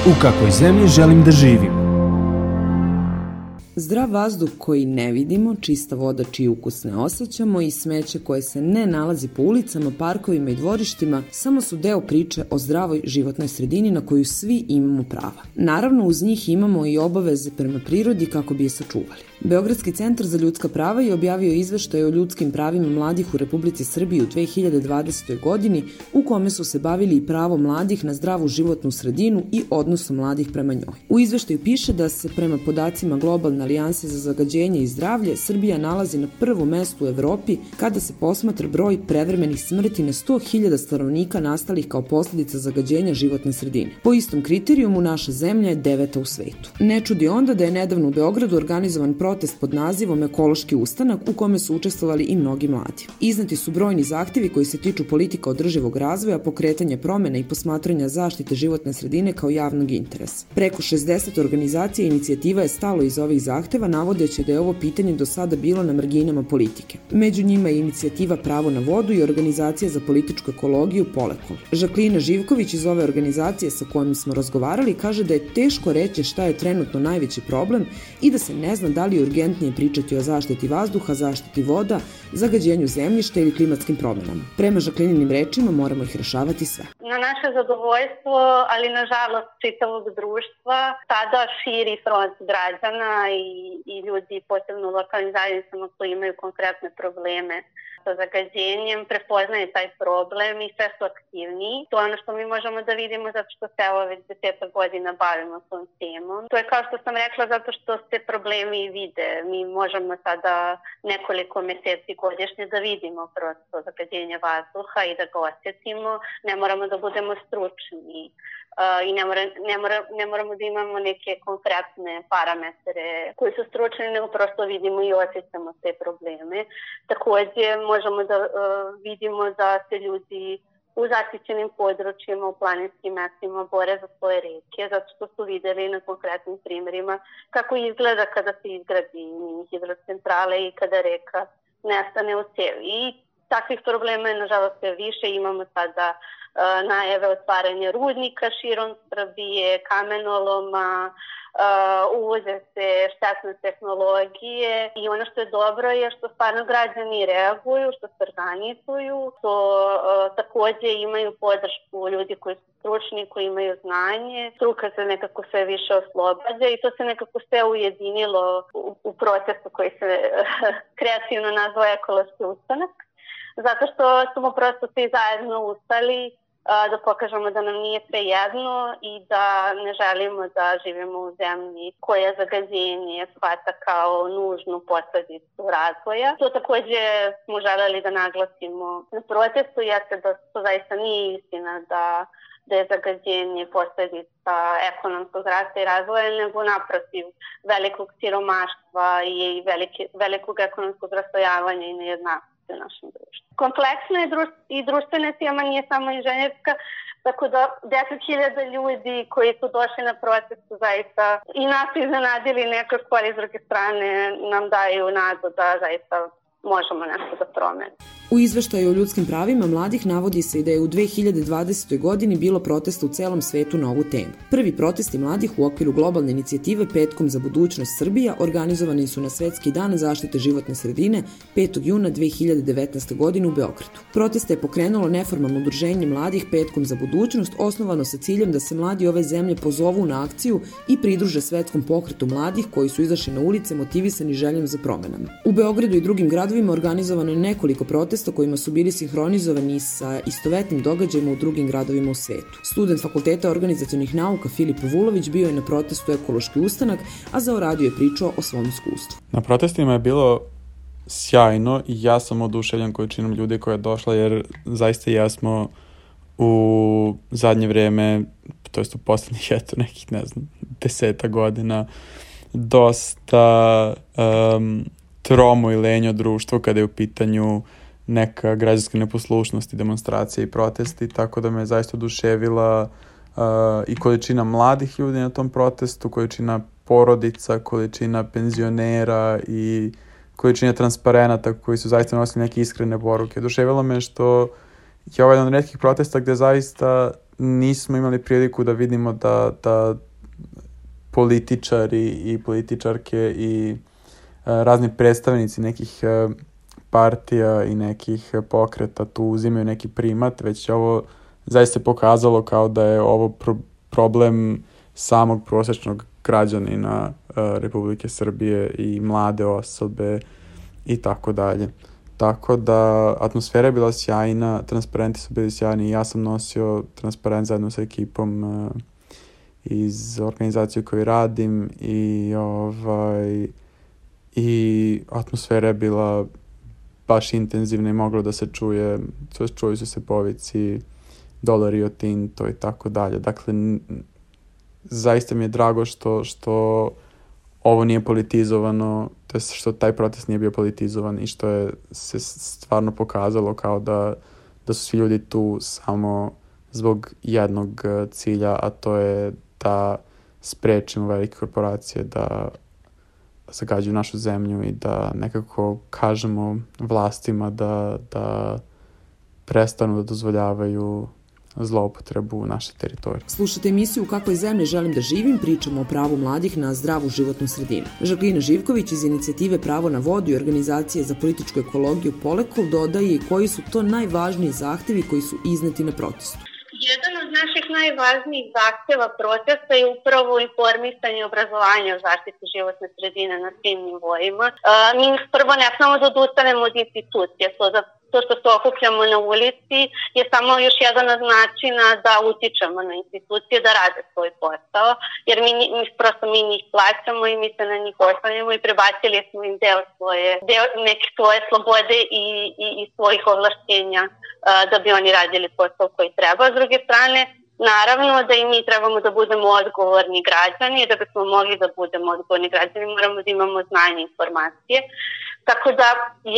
U kakvoj zemlji želim da živim? Zdrav vazduh koji ne vidimo, čista voda čiji ukus ne osjećamo i smeće koje se ne nalazi po ulicama, parkovima i dvorištima samo su deo priče o zdravoj životnoj sredini na koju svi imamo prava. Naravno, uz njih imamo i obaveze prema prirodi kako bi je sačuvali. Beogradski centar za ljudska prava je objavio izveštaj o ljudskim pravima mladih u Republici Srbiji u 2020. godini u kome su se bavili i pravo mladih na zdravu životnu sredinu i odnosom mladih prema njoj. U izveštaju piše da se prema podacima Globalne alijanse za zagađenje i zdravlje Srbija nalazi na prvom mestu u Evropi kada se posmatra broj prevremenih smrti na 100.000 stanovnika nastalih kao posljedica zagađenja životne sredine. Po istom kriterijumu naša zemlja je 9. u svetu. Ne čudi onda da je nedavno u Beogradu organizovan protest pod nazivom Ekološki ustanak u kome su učestvovali i mnogi mladi. Izneti su brojni zahtjevi koji se tiču politika održivog razvoja, pokretanja promjena i posmatranja zaštite životne sredine kao javnog interesa. Preko 60 organizacija i inicijativa je stalo iz ovih zahtjeva, navodeći da je ovo pitanje do sada bilo na marginama politike. Među njima je inicijativa Pravo na vodu i organizacija za političku ekologiju Polekol. Žaklina Živković iz ove organizacije sa kojom smo razgovarali kaže da je teško reći šta je trenutno najveći problem i da se ne zna da li je urgentnije pričati o zaštiti vazduha, zaštiti voda, zagađenju zemljišta ili klimatskim promjenama. Prema Žaklininim rečima moramo ih rešavati sve. Na naše zadovoljstvo, ali nažalost čitavog društva, sada širi front građana i ljudi, posebno u lokalnim zajednicama koji imaju konkretne probleme sa zagađenjem, prepoznaje taj problem i sve su aktivniji. To je ono što mi možemo da vidimo zato što se evo već 10 godina bavimo tom temom. To je kao što sam rekla zato što se problemi vide. Mi možemo sada nekoliko meseci godišnje da vidimo prosto zagađenje vazduha i da ga osjetimo. Ne moramo da budemo stručni i ne moramo da imamo neke konkretne parametre koji su stručni, nego prosto vidimo i osjećamo te probleme. Također možemo da vidimo da se ljudi u zaštićenim područjima, u planinskim mestima bore za svoje reke, zato što su videli na konkretnim primjerima kako izgleda kada se izgradi hidrocentrale i kada reka nestane u cevi. I takvih problema je nažalost sve više. Imamo sada najave otvaranja rudnika širom Srbije, kamenoloma, uvoze se štetne tehnologije i ono što je dobro je što stvarno građani reaguju, što se organizuju, što također imaju podršku ljudi koji su stručni, koji imaju znanje. Struka se nekako sve više oslobađa i to se nekako sve ujedinilo u procesu koji se kreativno nazva Ekološki ustanak. Zato što smo prosto svi zajedno ustali da pokažemo da nam nije svejedno i da ne želimo da živimo u zemlji koja zagađenje shvata kao nužnu posljedicu razvoja. To također smo želeli da naglasimo na protestu, jeste da to zaista nije istina da je zagađenje posljedica ekonomskog rasta i razvoja, nego naprotiv velikog siromaštva i velikog ekonomskog raslojavanja i nejednakosti u našem društvu. Kompleksna je i društvena tema, nije samo inženjerska, tako da 10.000 ljudi koji su došli na protest su zaista i nas iznenadili nekako, ali s druge strane nam daju nadu da zaista možemo nešto da promenimo. U izveštaju o ljudskim pravima mladih navodi se i da je u 2020. godini bilo protesta u celom svetu na ovu temu. Prvi protesti mladih u okviru globalne inicijative Petkom za budućnost Srbija organizovani su na Svetski dan zaštite životne sredine 5. juna 2019. godine u Beogradu. Proteste je pokrenulo neformalno udruženje mladih Petkom za budućnost, osnovano sa ciljem da se mladi ove zemlje pozovu na akciju i pridruže svetskom pokretu mladih koji su izašli na ulice motivisani željom za promenama. U Beogradu i drugim gradovima organizovano je nekoliko protesta kojima su bili sinhronizovani sa istovetnim događajima u drugim gradovima u svetu. Student Fakulteta organizacionih nauka Filip Vulović bio je na protestu Ekološki ustanak, a za radio je pričao o svom iskustvu. Na protestima je bilo sjajno i ja sam oduševljen količinom ljudi koja je došla, jer zaista jesmo u zadnje vrijeme, to jest u posljednjih nekih 10 godina, dosta tromo i lenjo društvo kada je u pitanju neka građanska neposlušnost i demonstracije i protesti, tako da me zaista oduševila i količina mladih ljudi na tom protestu, količina porodica, količina penzionera i količina transparenata koji su zaista nosili neke iskrene poruke. Oduševilo me što je ovaj jedan od retkih protesta gde zaista nismo imali priliku da vidimo da političari i političarke i razni predstavnici nekih partija i nekih pokreta tu uzimaju neki primat, već je ovo zaista pokazalo kao da je ovo problem samog prosječnog građanina Republike Srbije i mlade osobe i tako dalje. Tako da atmosfera je bila sjajna, transparenti su bili sjajni i ja sam nosio transparent zajedno sa ekipom iz organizacije koju radim i atmosfera je bila baš intenzivna i moglo da se čuju su se povici Dolar Rio Tinto i tako dalje. Dakle, zaista mi je drago što ovo nije politizovano, to je što taj protest nije bio politizovan i što je se stvarno pokazalo kao da su svi ljudi tu samo zbog jednog cilja, a to je da sprečimo velike korporacije da zagađuju našu zemlju i da nekako kažemo vlastima da prestanu da dozvoljavaju zloupotrebu naše teritorije. Slušajte emisiju U kakvoj zemlji želim da živim, pričamo o pravu mladih na zdravu životnu sredinu. Žaklina Živković iz inicijative Pravo na vodu i organizacije za političku ekologiju Polekol dodaje i koji su to najvažniji zahtevi koji su izneti na protestu. Jedan od naših najvažnijih zahteva protesta je upravo informisanje i obrazovanje o zaštiti životne sredine na svim nivoima. Mi prvo ne smemo da odustanemo od institucije. To što se okupljamo na ulici je samo još jedan od načina da utičemo na institucije da rade svoj posao, jer mi njih plaćamo i mi se na njih oslanjamo i prebacili smo im deo neke svoje slobode i svojih ovlašćenja da bi oni radili posao koji treba. S druge strane, naravno da i mi trebamo da budemo odgovorni građani i da bismo mogli da budemo odgovorni građani moramo da imamo znanje i informacije. Tako da,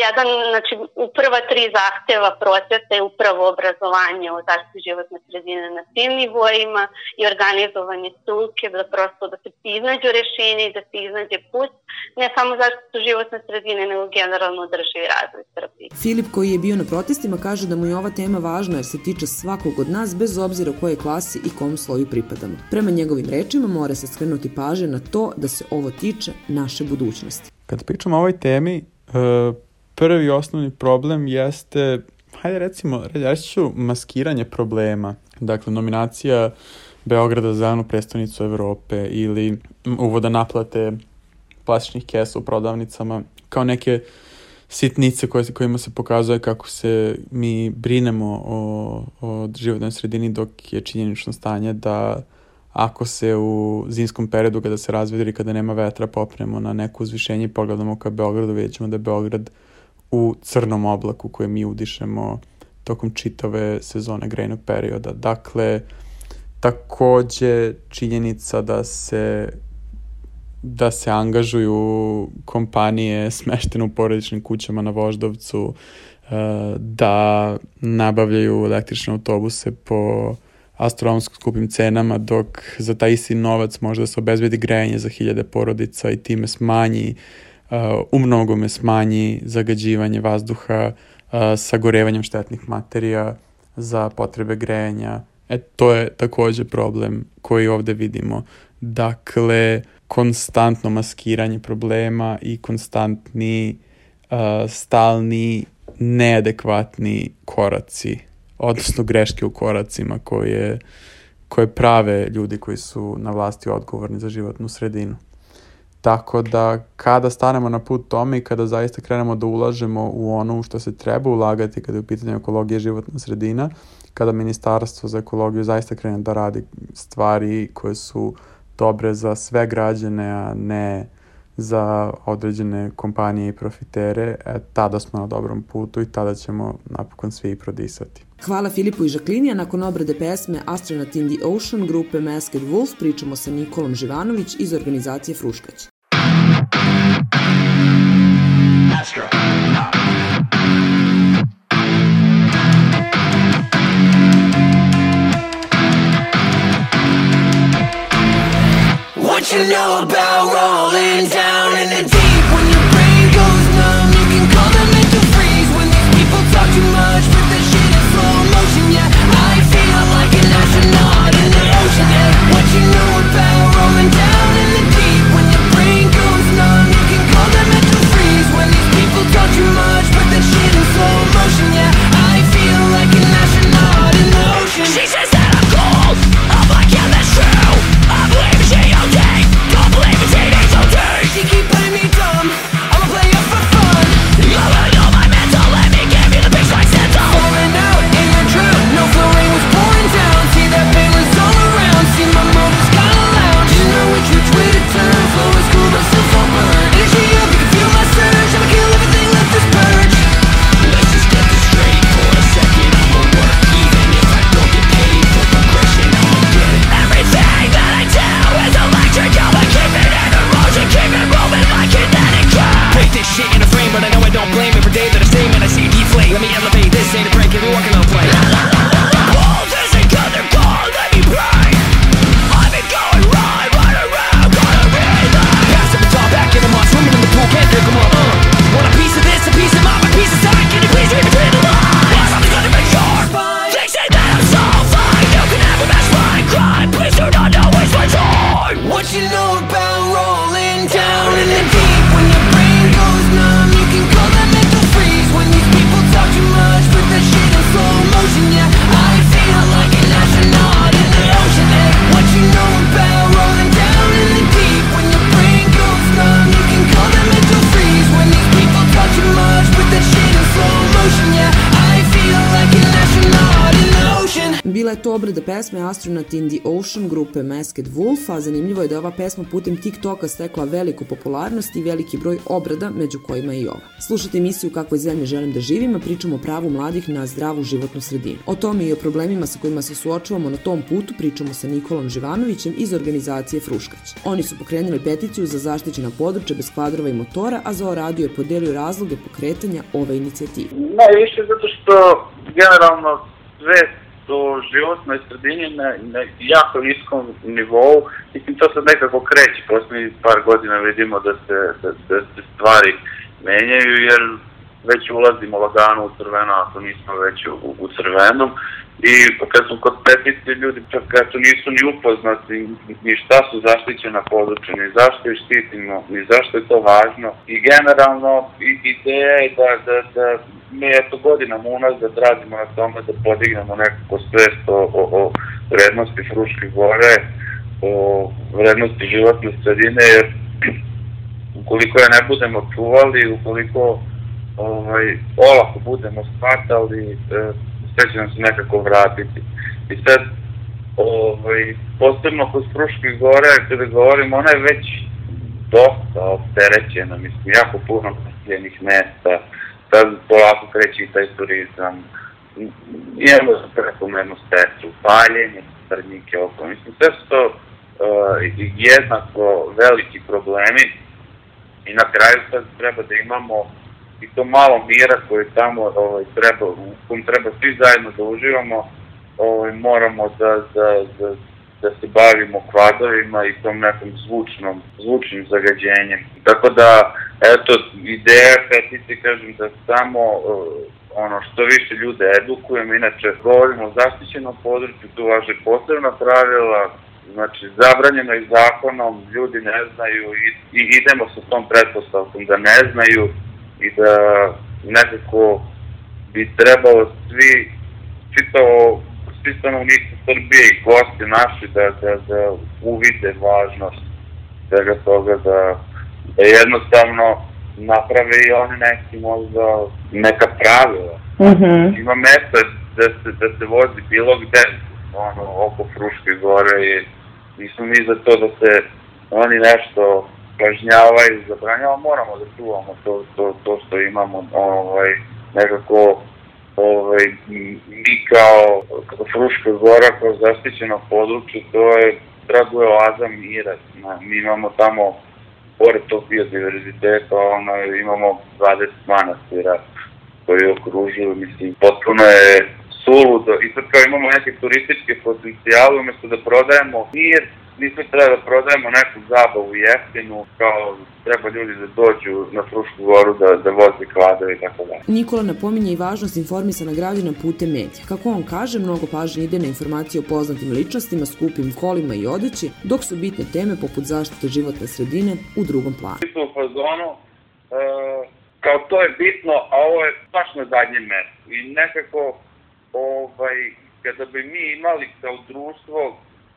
prva 3 zahteva protesta je upravo obrazovanje o zaštiti životne sredine na svim nivoima i organizovanje struke, da se iznađu rešenja i da se iznađe put, ne samo zaštitu životne sredine, nego generalno održivi razvoj Srbije. Filip, koji je bio na protestima, kaže da mu je ova tema važna jer se tiče svakog od nas bez obzira u kojoj klasi i kom sloju pripadamo. Prema njegovim rečima mora se skrenuti pažnja na to da se ovo tiče naše budućnosti. Kad pričamo o ovoj temi, prvi osnovni problem jeste, reći ću, maskiranje problema. Dakle, nominacija Beograda za zelenu prestonicu Evrope ili uvoda naplate plastičnih kesa u prodavnicama kao neke sitnice kojima se pokazuje kako se mi brinemo o životnoj sredini, dok je činjenično stanje da ako se u zimskom periodu kada se razvedri, kada nema vetra, popnemo na neko uzvišenje i pogledamo ka Beogradu, vidjet ćemo da je Beograd u crnom oblaku koje mi udišemo tokom čitave sezone grejnog perioda. Dakle, takođe činjenica da se angažuju kompanije smeštene u porodičnim kućama na Voždovcu, da nabavljaju električne autobuse po astronomsko skupim cenama, dok za taj isti novac može da se obezbedi grejanje za 1000 porodica i time umnogome smanji zagađivanje vazduha sagorevanjem štetnih materija za potrebe grejanja. To je takođe problem koji ovde vidimo. Dakle, konstantno maskiranje problema i konstantni, stalni, neadekvatni koraci, odnosno greške u koracima koje prave ljudi koji su na vlasti odgovorni za životnu sredinu. Tako da kada stanemo na put tome i kada zaista krenemo da ulažemo u ono u što se treba ulagati kada je u pitanju ekologija i životna sredina, kada Ministarstvo za ekologiju zaista krene da radi stvari koje su dobre za sve građane, a ne za određene kompanije i profitere, tada smo na dobrom putu i tada ćemo napokon svi prodisati. Hvala Filipu i Žaklini, a nakon obrade pesme Astronaut in the Ocean grupe Masked Wolf pričamo sa Nikolom Živanović iz organizacije Fruškać. What you know about rolling down in the deep? When your brain goes numb, you can call them mental freeze. When these people talk too much, but the shit in slow motion, yeah, I feel like an astronaut. the day that I sing and I see deflate. Let me elevate, this ain't a break, if you're walking on play. Oh, this ain't good, they're gone, let me pray. I've been going right around, gonna relay. Pass up the top, back in the moss, swimming in the pool, can't drink them up. Want a piece of this, a piece of mine, a piece of sight, can you please read between the lines? I'm gonna make sure they say that I'm so fine. You can have a best fine crime, please do not know waste my time. What you know about rolling down in the deep? When your brain goes numb, you can call that mental freeze. When these people talk too much, put that shit in slow motion. Yeah, I feel like an astronaut in the ocean. Hey, what you know about rolling down in the deep? When your brain goes numb, you can call that mental freeze. When these people talk too much, put that shit in slow motion. Yeah, I feel like an astronaut in the ocean. Bila je to obrada pesme Astronaut in the Ocean grupe Masked Wolf, a zanimljivo je da je ova pesma putem TikToka stekla veliku popularnost i veliki broj obrada, među kojima i ova. Slušajte emisiju Kakvoj zemlji želim da živim, a pričamo o pravu mladih na zdravu životnu sredinu. O tome i o problemima sa kojima se suočavamo na tom putu pričamo sa Nikolom Živanovićem iz organizacije Fruškać. Oni su pokrenuli peticiju za zaštićena područja bez kvadrova i motora, a Zoo radio je podelio razloge pokretanja ove inicijative. Najviše zato što generalno svest o životnoj sredini na jako niskom nivou. Mislim, to sad nekako kreće, posljednjih par godina vidimo da se stvari menjaju, jer već ulazimo lagano u crveno, ako nismo već u crvenom. I kad smo kod peticije, ljudi čak eto nisu ni upoznati ni šta su zaštićena područja, ni zašto ih štitimo, ni zašto je to važno. I generalno ideja je da mi eto godinama unazad radimo na tome da podignemo nekako svest o vrednosti Fruške gore, o vrednosti životne sredine, jer ukoliko je ne budemo čuvali, ukoliko olako budemo shvatali, sve će nam se nekako vratiti. I sad, posebno kod Fruške gore, kada govorimo, ona je već dosta opterećena, mislim, jako puno naseljenih mesta, sad polako kreće i taj turizam, imamo prekomernu stecu, paljenje, srnjike oko, mislim, sve su to jednako veliki problemi i na kraju sad treba da imamo i to malo mira koji tamo treba, u kojem treba svi zajedno da uživamo, moramo da se bavimo kvadrovima i tom nekom zvučnim zagađenjem. Tako da, eto, ideja peticije, kažem, da samo što više ljude edukujemo, inače govorimo o zaštićenom području, tu važe posebna pravila, znači zabranjeno je zakonom, ljudi ne znaju i idemo sa tom pretpostavkom da ne znaju i da nekako bi trebalo svi stanovnici Srbije i gosti naši da uvide važnost svega toga, da jednostavno naprave i oni možda neka pravila. Ima mesta da se vozi bilo gde oko Fruške gore i nismo mi za to da se oni nešto kažnjavaju, zabranjava, moramo da čuvamo to što imamo, nekako mi kao Fruška gora, kao zaštićeno područje, to je drago je oaza mira, mi imamo tamo, pored tog biodiverziteta, imamo 20 manastira koji okružuju, mislim, potpuno je suludo, i sad kao imamo neke turističke potencijale, umjesto da prodajemo mir, nismo treba da prodajemo neku zabavu jeftinu, kao treba ljudi da dođu na Frušku goru da voze kvadrove i tako da. Nikola napominje i važnost informisana građana putem medija. Kako on kaže, mnogo pažnje ide na informacije o poznatim ličnostima, skupim kolima i odeći, dok su bitne teme poput zaštite životne sredine u drugom planu. Mi smo u fazonu, kao to je bitno, a ovo je baš na zadnjem mestu. I nekako, kada bi mi imali kao društvo,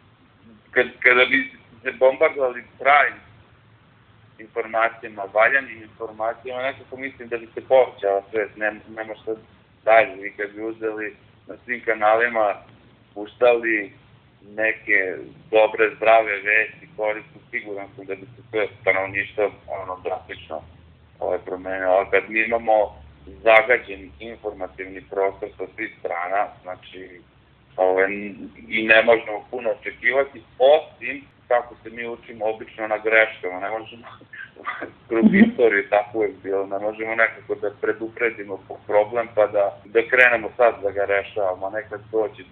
kada bi se bombardovali pravim informacijama, valjanim informacijama, nekako mislim da bi se povećala sve, nema što dalje. Vi kad bi uzeli na svim kanalima, puštali neke dobre, zdrave vesti, korisno, siguran sam da bi se sve stanovništvo drastično promenilo. Ali kad mi imamo zagađen informativni prostor sa svih strana, znači i ne možemo puno očekivati, osim kako se mi učimo obično na greškama, ne možemo kroz istoriju tako je bilo, ne možemo nekako da predupredimo problem pa da krenemo sad da ga rešavamo, nekad doći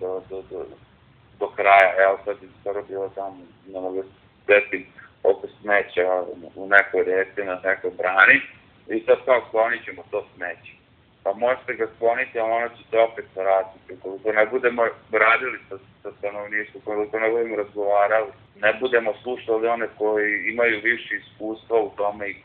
do kraja. Evo sad je skoro bilo tamo, ne mogu setim oko smeća u nekoj reci, na nekoj brani i sad kao sklonit ćemo to smeće. Pa možete ga skloniti, a ono će se opet vratiti. Koliko ne budemo radili sa stanovništvom, koliko ne budemo razgovarali, ne budemo slušali one koji imaju više iskustva u tome i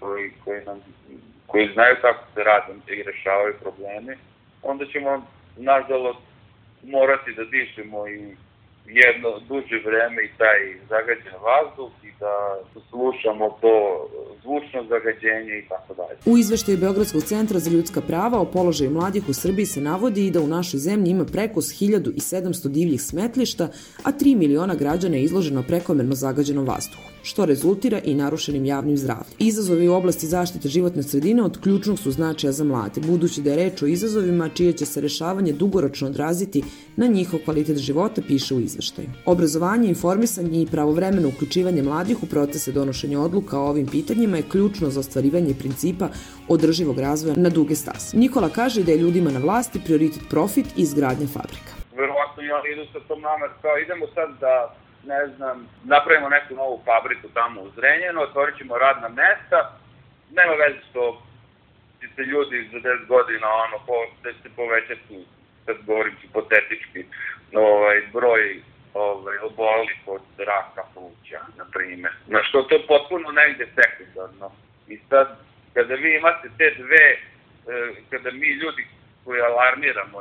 koji znaju kako se radi i rešavaju probleme, onda ćemo, nažalost, morati da dišemo i jedno duže vreme i taj zagađen vazduh i da slušamo to zvučno zagađenje i tako dalje. U izveštaju Beogradskog centra za ljudska prava o položaju mladih u Srbiji se navodi i da u našoj zemlji ima preko 1700 divljih smetlišta, a 3 miliona građana je izloženo prekomerno zagađenom vazduhu, što rezultira i narušenim javnim zdravljem. Izazovi u oblasti zaštite životne sredine od ključnog su značaja za mlade, budući da je reč o izazovima čije će se rešavanje dugoročno odraziti na njihov kvalitet života, piše u izveštaju. Obrazovanje, informisanje i pravovremeno uključivanje mladih u procese donošenja odluka o ovim pitanjima je ključno za ostvarivanje principa održivog razvoja na duge staze. Nikola kaže da je ljudima na vlasti prioritet profit i izgradnja fabrika. Verovatno i oni idu sa tom namer, kao idemo sad da, ne znam, napravimo neku novu fabriku tamo u Zrenjaninu, otvorit ćemo radna mesta, nema veze što će se ljudi za 10 godina da će se povećati, sad govorim hipotetički, broj obolelih od raka pluća, na primjer. Na što to je potpuno negde sekundarno. I sad, kada vi imate te dve, kada mi ljudi koji alarmiramo,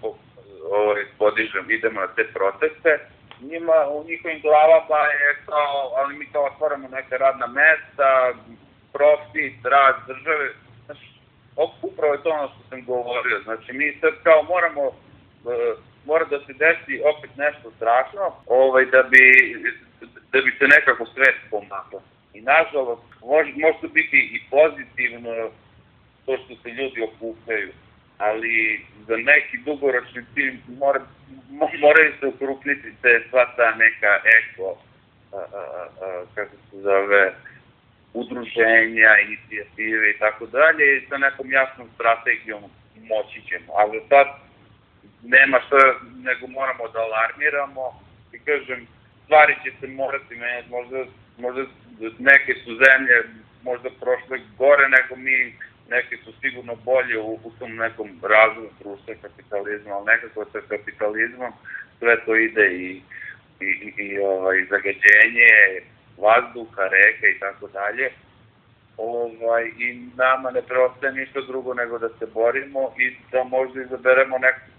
podižemo, idemo na te proteste, njima u njihovim glavama je kao, ali mi kao otvaramo neka radna mesta, profit, rad države. Znači, upravo je to ono što sam govorio. Znači, mi sad kao mora da se desi opet nešto strašno, da bi se nekako svet pomakao. I nažalost, može biti i pozitivno to što se ljudi okupljaju, ali za neki dugoročni cilj moraju se ukrupniti sva ta neka kako se zove, udruženja, inicijative i tako dalje, i sa nekom jasnom strategijom moći ćemo. A za sad nema što, nego moramo da alarmiramo i kažem, stvari će se morati menjati, možda neke su zemlje možda prošle gore nego mi, neke su sigurno bolje u tom nekom razvoju društva kapitalizma, ali nekako sa kapitalizmom sve to ide i zagađenje vazduha, reke i tako dalje. I nama ne preostaje ništa drugo nego da se borimo i da možda izaberemo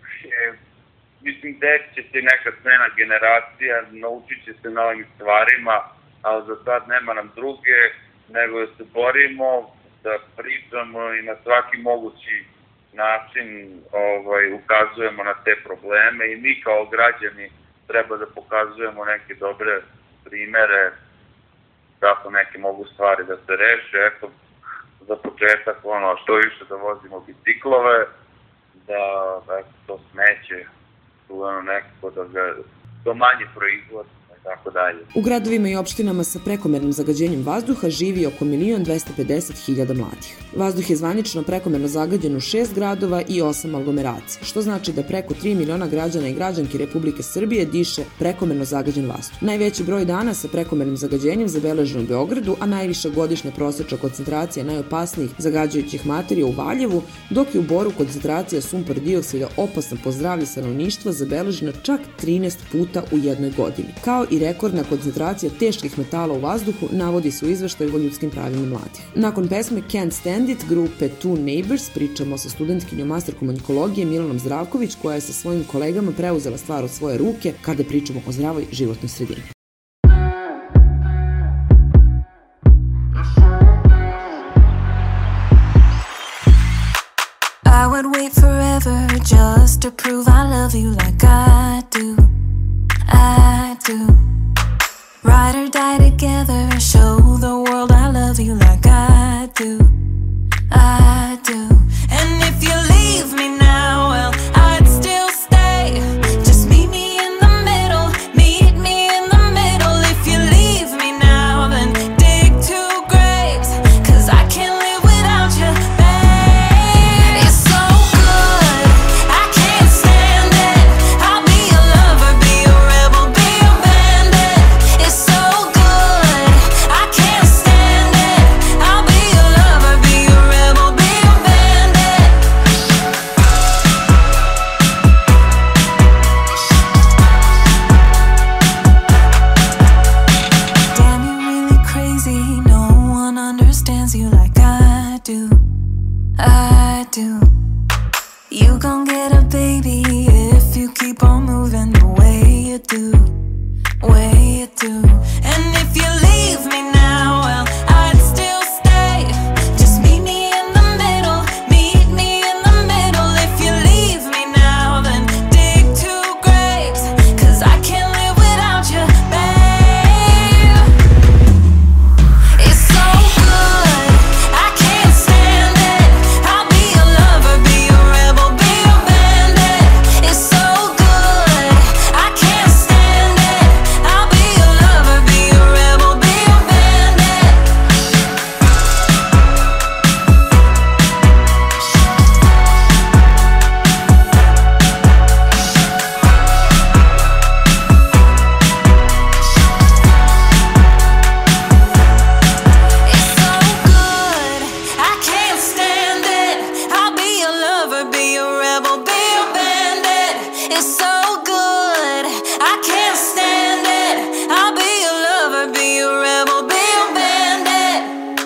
mislim, desit će se neka smena generacija, naučit će se novim stvarima, ali za sad nema nam druge, nego da se borimo, da pričamo i na svaki mogući način ukazujemo na te probleme i mi kao građani treba da pokazujemo neke dobre primere kako neke mogu stvari da se reše. Eto, za početak, što više da vozimo biciklove, da to smeće, nekako da ga to manje proizvod. U gradovima i opštinama sa prekomernim zagađenjem vazduha živi oko 1.250.000 mladih. Vazduh je zvanično prekomerno zagađen u 6 gradova i 8 aglomeracija, što znači da preko 3 miliona građana i građanki Republike Srbije diše prekomerno zagađen vazduh. Najveći broj dana sa prekomernim zagađenjem zabeležen u Beogradu, a najviša godišnja prosečna koncentracija najopasnijih zagađujućih materija u Valjevu, dok je u Boru koncentracija sumpor dioksida opasna po zdravlje stanovništva zabeležena čak 13 puta u jednoj godini, kao i rekordna koncentracija teških metala u vazduhu, navodi se u izveštaju o ljudskim pravima mladih. Nakon pesme Can't Stand It grupe Two Neighbors pričamo sa studentkinjom master komunikologije Milanom Zdravković, koja je sa svojim kolegama preuzela stvar od svoje ruke kada pričamo o zdravoj životnoj sredini. I would wait forever just to prove I love you like I do. I do. Ride or die together, show the world I love you like I do. I do. And if you leave me now, well, I'd still stay. Just meet me in the middle, meet me in the middle. If you leave me You gon' get a baby if you keep on moving the way you do, way you do. And if you leave me now, well, I'd still stay. Just meet me in the middle, meet me in the middle. If you leave me now, then dig 2 graves, 'cause I can't live without you, babe. It's so good, I can't stand it. I'll be a lover, be a rebel, be a bandit. It's so good, I can't stand it. I'll be a lover, be a rebel, be a bandit. It's so good, I can't stand it. I'll be a lover, be a rebel, be a bandit. It's so good, I can't stand it. I'll be a lover, be a rebel, be a bandit.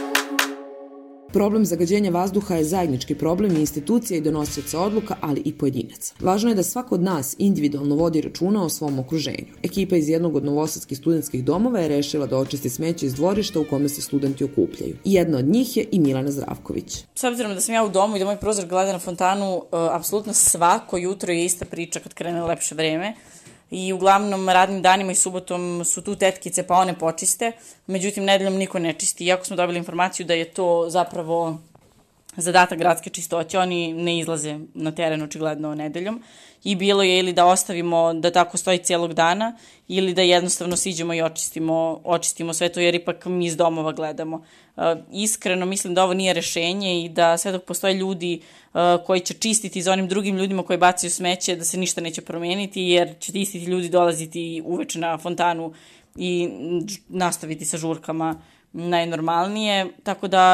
Problem zagađenja vazduha je zajednički problem i institucija i donosioca odluka, ali i pojedinaca. Važno je da svako od nas individualno vodi računa o svom okruženju. Ekipa iz jednog od novosadskih studentskih domova je rešila da očisti smeće iz dvorišta u kome se studenti okupljaju. I jedna od njih je i Milana Zdravković. S obzirom da sam ja u domu i da moj prozor gleda na fontanu, apsolutno svako jutro je ista priča kad krene lepše vreme. I uglavnom radnim danima i subotom su tu tetkice pa one počiste, međutim nedeljom niko ne čisti. Iako smo dobili informaciju da je to zapravo zadatak gradske čistoće, oni ne izlaze na teren očigledno nedeljom. I bilo je ili da ostavimo da tako stoji cijelog dana ili da jednostavno siđemo i očistimo sve to jer ipak mi iz domova gledamo. Iskreno mislim da ovo nije rešenje i da sve dok postoje ljudi koji će čistiti za onim drugim ljudima koji bacaju smeće da se ništa neće promeniti jer će ti isti ljudi dolaziti uveče na fontanu i nastaviti sa žurkama najnormalnije. Tako da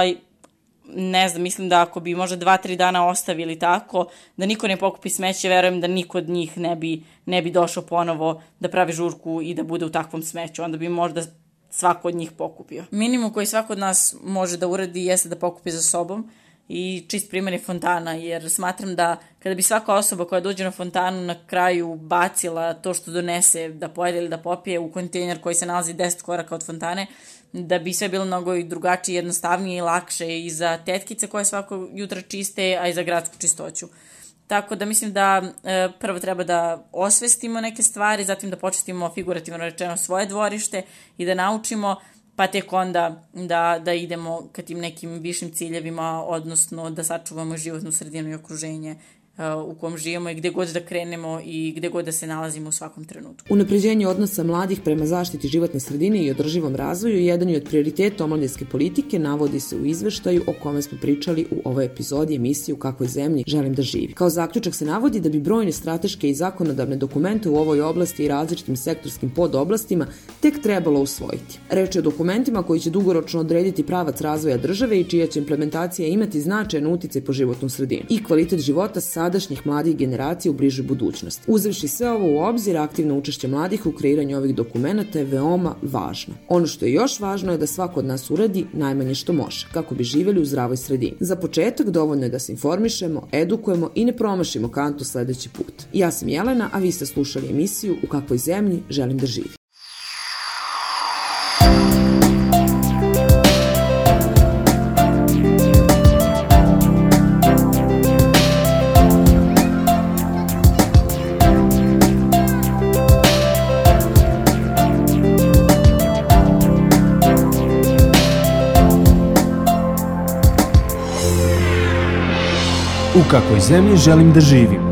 ne znam, mislim da ako bi možda 2-3 dana ostavili tako, da niko ne pokupi smeće, verujem da niko od njih ne bi došao ponovo da pravi žurku i da bude u takvom smeću. Onda bi možda svako od njih pokupio. Minimum koji svako od nas može da uradi jeste da pokupi za sobom i čist primjer je fontana, jer smatram da kada bi svaka osoba koja dođe na fontanu na kraju bacila to što donese da pojede ili da popije u kontejner koji se nalazi 10 koraka od fontane, da bi sve bilo mnogo i drugačije, jednostavnije i lakše i za tetkice koje svako jutro čiste, a i za gradsku čistoću. Tako da mislim da prvo treba da osvestimo neke stvari, zatim da počistimo figurativno rečeno svoje dvorište i da naučimo, pa tek onda da idemo ka tim nekim višim ciljevima, odnosno da sačuvamo životnu sredinu i okruženje u kom živimo i gde god da krenemo i gde god da se nalazimo u svakom trenutku. Unapređenje odnosa mladih prema zaštiti životne sredine i održivom razvoju jedan je od prioriteta omladinske politike, navodi se u izveštaju o kome smo pričali u ovoj epizodi emisije U kakvoj zemlji želim da živim. Kao zaključak se navodi da bi brojne strateške i zakonodavne dokumente u ovoj oblasti i različitim sektorskim podoblastima tek trebalo usvojiti. Reč je o dokumentima koji će dugoročno odrediti pravac razvoja države i čija će implementacija imati značajan uticaj po životnu sredinu i kvalitet života sadašnjih mladih generacija u bližoj budućnosti. Uzevši sve ovo u obzir, aktivno učešće mladih u kreiranju ovih dokumenata je veoma važno. Ono što je još važno je da svako od nas uradi najmanje što može, kako bi živjeli u zdravoj sredini. Za početak dovoljno je da se informišemo, edukujemo i ne promašimo kantu sledeći put. Ja sam Jelena, a vi ste slušali emisiju U kakvoj zemlji želim da živim. U kakvoj zemlji želim da živim.